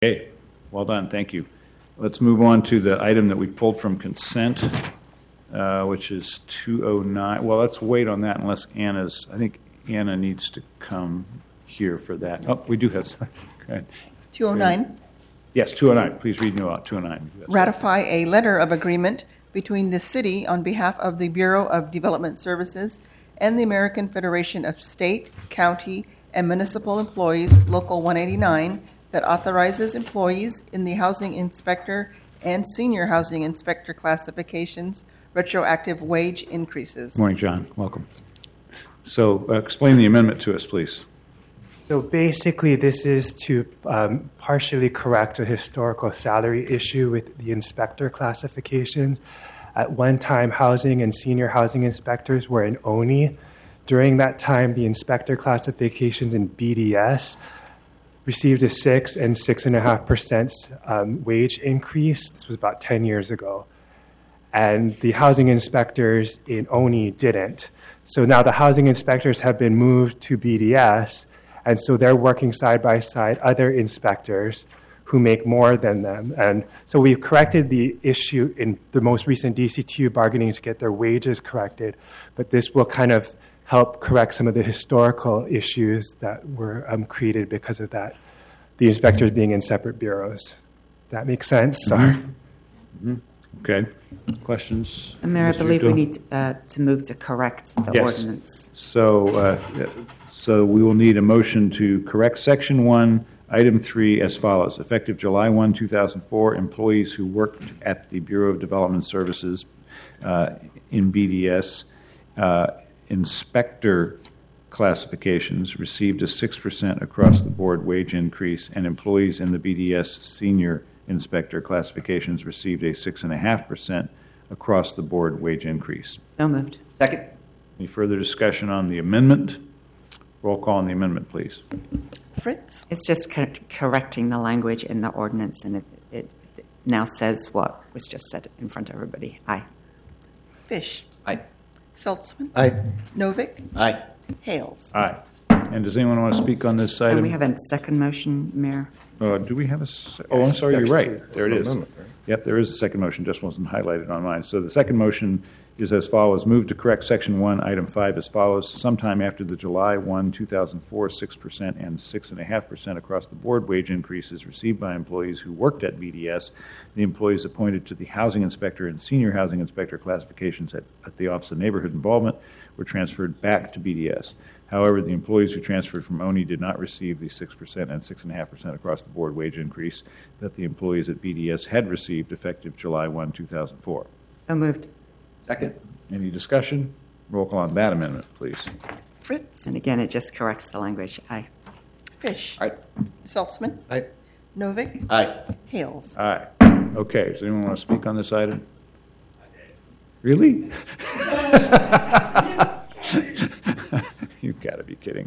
Okay, well done, thank you. Let's move on to the item that we pulled from consent, which is 209. Well, let's wait on that unless I think Anna needs to come here for that. Oh, we do have something. Go ahead. 209. Yes, 209. Please read me out 209. Ratify a letter of agreement between the city on behalf of the Bureau of Development Services and the American Federation of State, County, and Municipal Employees, Local 189, that authorizes employees in the housing inspector and senior housing inspector classifications retroactive wage increases. Morning, John. Welcome. So explain the amendment to us, please. So basically, this is to partially correct a historical salary issue with the inspector classification. At one time, housing and senior housing inspectors were in ONI. During that time, the inspector classifications in BDS received a 6 and 6.5% wage increase. This was about 10 years ago. And the housing inspectors in ONI didn't. So now the housing inspectors have been moved to BDS, and so they're working side by side other inspectors who make more than them. And so we've corrected the issue in the most recent DCTU bargaining to get their wages corrected, but this will kind of help correct some of the historical issues that were created because of that, the inspectors being in separate bureaus. That makes sense? Sorry. Mm-hmm. Okay. Questions? Mayor, I believe we need to move to correct the ordinance. So we will need a motion to correct Section 1, Item 3 as follows. Effective July 1, 2004, employees who worked at the Bureau of Development Services in BDS inspector classifications received a 6% across-the-board wage increase, and employees in the BDS senior inspector classifications received a 6.5% across-the-board wage increase. So moved. Second. Any further discussion on the amendment? Roll call on the amendment, please. Fritz? It's just correcting the language in the ordinance, and it now says what was just said in front of everybody. Aye. Fish? Aye. Schultzman? Aye. Novick? Aye. Hales? Aye. And does anyone want to speak on this item? And we have a second motion, Mayor. Do we have I'm sorry, you're right. There it is. Amendment, right? Yep, there is a second motion, just wasn't highlighted on mine. So the second motion is as follows. Move to correct Section 1, Item 5 as follows. Sometime after the July 1, 2004, 6% and 6.5% across-the-board wage increases received by employees who worked at BDS, the employees appointed to the housing inspector and senior housing inspector classifications at the Office of Neighborhood Involvement were transferred back to BDS. However, the employees who transferred from ONI did not receive the 6% and 6.5% across-the-board wage increase that the employees at BDS had received effective July 1, 2004. So moved. Second. Any discussion? Roll call on that amendment, please. Fritz? And again, it just corrects the language. Aye. Fish? Aye. Schultzman? Aye. Novick? Aye. Hales? Aye. Okay, does anyone want to speak on this item? Really? You've got to be kidding.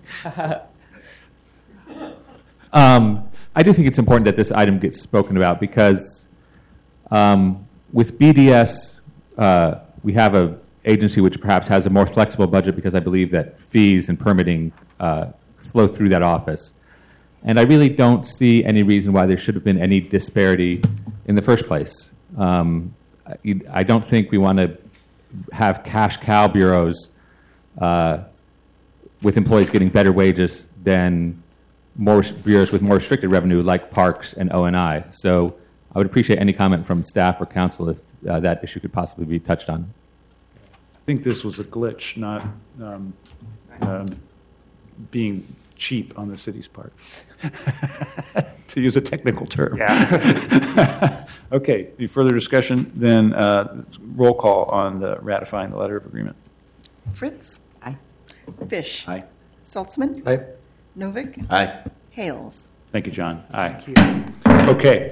I do think it's important that this item gets spoken about because with BDS, we have an agency which perhaps has a more flexible budget because I believe that fees and permitting flow through that office. And I really don't see any reason why there should have been any disparity in the first place. I don't think we want to have cash cow bureaus with employees getting better wages than more bureaus with more restricted revenue like parks and O&I. So I would appreciate any comment from staff or council if that issue could possibly be touched on. I think this was a glitch, not being cheap on the city's part, to use a technical term. Yeah. Okay, any further discussion? Then roll call on the ratifying the letter of agreement. Fritz? Aye. Fish? Aye. Schultzman? Aye. Novick? Aye. Hales? Thank you, John. Aye. Thank you. Okay,